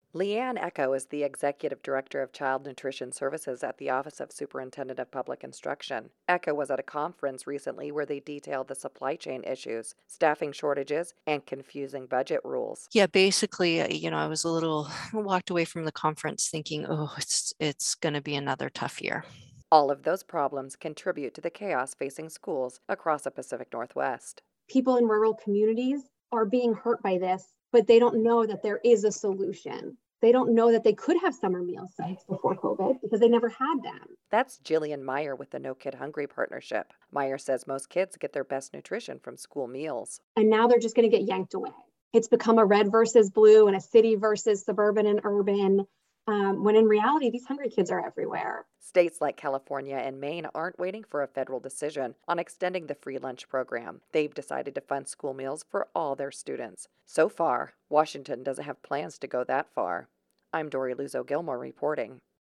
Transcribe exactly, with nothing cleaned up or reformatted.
Leanne Echo is the Executive Director of Child Nutrition Services at the Office of Superintendent of Public Instruction. Echo was at a conference recently where they detailed the supply chain issues, staffing shortages, and confusing budget rules. Yeah, basically, uh, you know, I was a little walked away from the conference thinking, oh, it's it's going to be another tough year. All of those problems contribute to the chaos facing schools across the Pacific Northwest. People in rural communities are being hurt by this, but they don't know that there is a solution. They don't know that they could have summer meal sites before COVID because they never had them. That's Jillian Meyer with the No Kid Hungry Partnership. Meyer says most kids get their best nutrition from school meals. And now they're just going to get yanked away. It's become a red versus blue and a city versus suburban and urban, um, when in reality, these hungry kids are everywhere. States like California and Maine aren't waiting for a federal decision on extending the free lunch program. They've decided to fund school meals for all their students. So far, Washington doesn't have plans to go that far. I'm Dory Luzo Gilmore reporting.